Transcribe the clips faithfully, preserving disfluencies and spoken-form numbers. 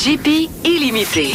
J P illimité.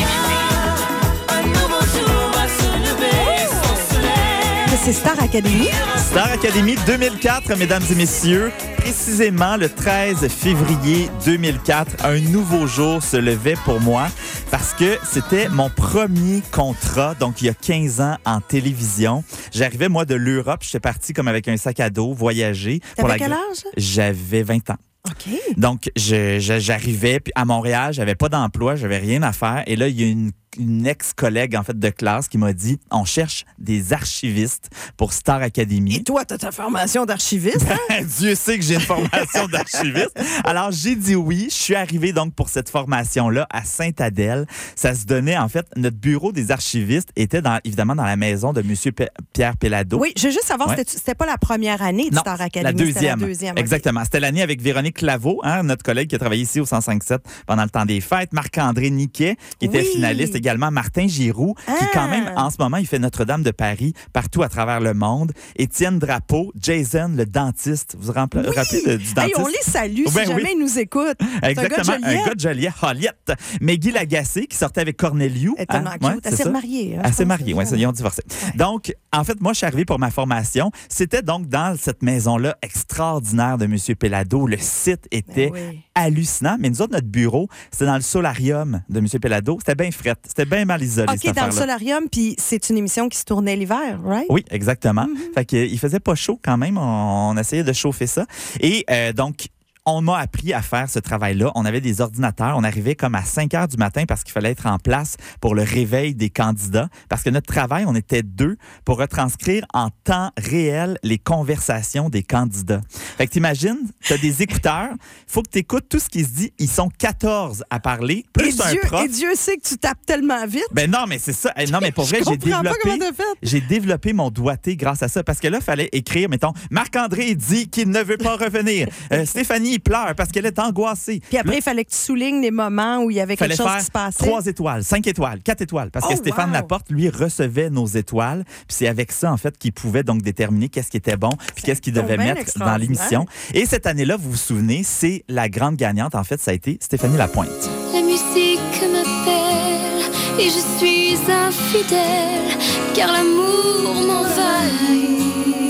C'est Star Academy. Star Academy deux mille quatre, mesdames et messieurs. Précisément le treize février deux mille quatre, un nouveau jour se levait pour moi parce que c'était mon premier contrat, donc il y a quinze ans en télévision. J'arrivais, moi, de l'Europe. J'étais parti comme avec un sac à dos, voyager. T'avais quel âge? J'avais vingt ans. OK. Donc, je, je, j'arrivais puis à Montréal, j'avais pas d'emploi, j'avais rien à faire. Et là, il y a une une ex-collègue en fait de classe qui m'a dit on cherche des archivistes pour Star Academy. Et toi, tu as ta formation d'archiviste? Hein? Dieu sait que j'ai une formation d'archiviste. Alors, j'ai dit oui. Je suis arrivé donc pour cette formation-là à Sainte-Adèle. Ça se donnait, en fait, notre bureau des archivistes était dans, évidemment dans la maison de M. P- Pierre Pellado. Oui, je veux juste savoir, Ouais. c'était, c'était pas la première année de Non, Star Academy. la deuxième. C'était la deuxième. Exactement. C'était l'année avec Véronique Claveau, hein, notre collègue qui a travaillé ici au cent cinq sept pendant le temps des fêtes. Marc-André Niquet, qui était Oui. finaliste également. Martin Giroux, Ah. qui quand même, en ce moment, il fait Notre-Dame de Paris partout à travers le monde. Étienne Drapeau, Jason, le dentiste. Vous vous rappelez, Oui. rappelez de- du dentiste? Hey, on les salue Ben si jamais oui. ils nous écoutent. Exactement, C'est un gars de Joliette. un gars de Joliette, Joliette. Maggie Lagacé, qui sortait avec Corneliu. Elle est tellement hein? cute. Ouais, Elle c'est s'est ça. remariée. hein, Elle je s'est pense. mariée, oui, ils ont divorcé. Ouais. Donc, en fait, moi, je suis arrivé pour ma formation. C'était donc dans cette maison-là extraordinaire de M. Pellado. Le site était Ben oui. hallucinant. Mais nous autres, notre bureau, c'était dans le solarium de M. Pellado. C'était bien fret. C'était bien mal isolé, cette OK, dans le affaire-là. solarium, puis c'est une émission qui se tournait l'hiver, right? Oui, exactement. Mm-hmm. Fait que, euh, il faisait pas chaud quand même. On, on essayait de chauffer ça. Et euh, donc, on m'a appris à faire ce travail-là. On avait des ordinateurs. On arrivait comme à cinq heures du matin parce qu'il fallait être en place pour le réveil des candidats. Parce que notre travail, on était deux pour retranscrire en temps réel les conversations des candidats. Fait que t'imagines, t'as des écouteurs. Faut que t'écoutes tout ce qui se dit. Ils sont quatorze à parler, Et plus un Dieu, prof. et Dieu sait que tu tapes tellement vite. Ben non, mais c'est ça. Eh, Non, mais pour Je vrai, j'ai comprends pas comment développé, t'as fait. j'ai développé mon doigté grâce à ça. Parce que là, il fallait écrire, mettons, Marc-André dit qu'il ne veut pas revenir. Euh, Stéphanie pleure parce qu'elle est angoissée. Puis après, Là, il fallait que tu soulignes les moments où il y avait il fallait quelque chose faire qui se passait. trois étoiles, cinq étoiles, quatre étoiles. Parce que Oh, Stéphane wow. Laporte, lui, recevait nos étoiles. Puis c'est avec ça, en fait, qu'il pouvait donc déterminer qu'est-ce qui était bon puis qu'est-ce qu'il donc devait bien mettre dans l'émission. Et cette année-là, vous vous souvenez, c'est la grande gagnante, en fait, ça a été Stéphanie Lapointe. La musique m'appelle et je suis infidèle car l'amour m'envahit.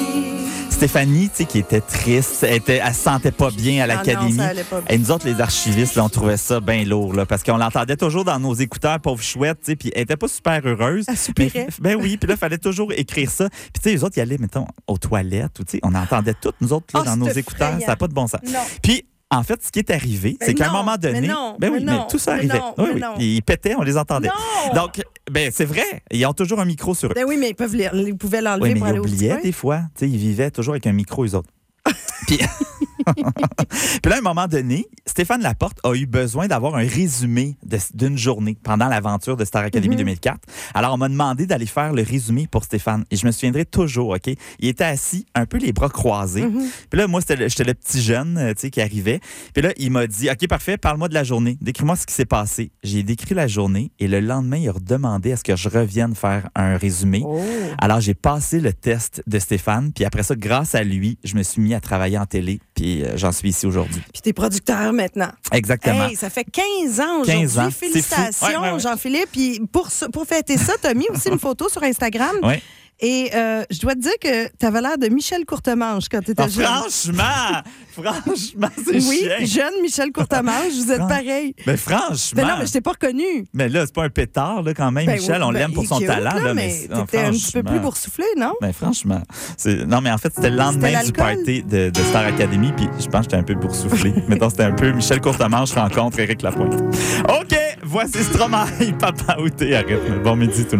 Stéphanie, tu sais, qui était triste, elle, était, elle se sentait pas bien à non, l'académie. ça allait pas bien. Et nous autres, les archivistes, là, on trouvait ça bien lourd, là, parce qu'on l'entendait toujours dans nos écouteurs, pauvre chouette, tu sais, puis elle était pas super heureuse. Elle soupirait. Mais- Ben oui, puis là, il fallait toujours écrire ça. Puis tu sais, les autres, ils allaient, mettons, aux toilettes, ou tu sais, on entendait tout, nous autres, là, Oh, dans nos c'était écouteurs, effrayant. ça n'a pas de bon sens. Non. Puis, en fait, ce qui est arrivé, Mais c'est qu'à un non, moment donné, mais non, ben oui, mais mais, non, tout ça mais arrivait. non, oui, mais oui. non. Ils pétaient, on les entendait. Non! Donc, ben c'est vrai, ils ont toujours un micro sur eux. Ben oui, mais ils, peuvent les- ils pouvaient l'enlever Oui, mais pour ils aller au petit oubliaient coin. des fois. Tu sais, ils vivaient toujours avec un micro, eux autres. Puis... Puis là, à un moment donné, Stéphane Laporte a eu besoin d'avoir un résumé de- d'une journée pendant l'aventure de Star Academy Mm-hmm. deux mille quatre. Alors, on m'a demandé d'aller faire le résumé pour Stéphane. Et je me souviendrai toujours, OK? Il était assis, un peu les bras croisés. Mm-hmm. Puis là, moi, c'était le- j'étais le petit jeune, euh, tu sais, qui arrivait. Puis là, il m'a dit, OK, parfait, parle-moi de la journée. Décris-moi ce qui s'est passé. J'ai décrit la journée et le lendemain, il a redemandé à ce que je revienne faire un résumé. Oh. Alors, j'ai passé le test de Stéphane, puis après ça, grâce à lui, je me suis mis à travailler en télé, puis euh, j'en suis ici aujourd'hui. Puis t'es producteur maintenant. Exactement. Hey, ça fait quinze ans aujourd'hui. quinze ans. C'est fou. Félicitations, Ouais, ouais, ouais. Jean-Philippe. Puis pour, ce- pour fêter ça, tu as mis aussi une photo sur Instagram. Oui. Et euh, je dois te dire que tu avais l'air de Michel Courtemanche quand tu étais Ah, jeune. franchement, franchement, c'est Oui, chien. jeune Michel Courtemanche, vous êtes Fran- pareil. Mais franchement. Mais non, mais je t'ai pas reconnu. Mais là, c'est pas un pétard, là, quand même, Ben Michel. oui, on ben, l'aime pour son cute, talent, là, mais mais. non, t'étais un petit peu franchement. plus boursouflé, non? Ben, franchement. c'est- Non, mais en fait, c'était le lendemain du l'alcool? party de, de Star Academy, puis je pense que j'étais un peu boursouflé. Mettons, c'était un peu Michel Courtemanche rencontre Éric Lapointe. OK, voici Stromae, Papa Outé. Arrête, bon midi tout le monde.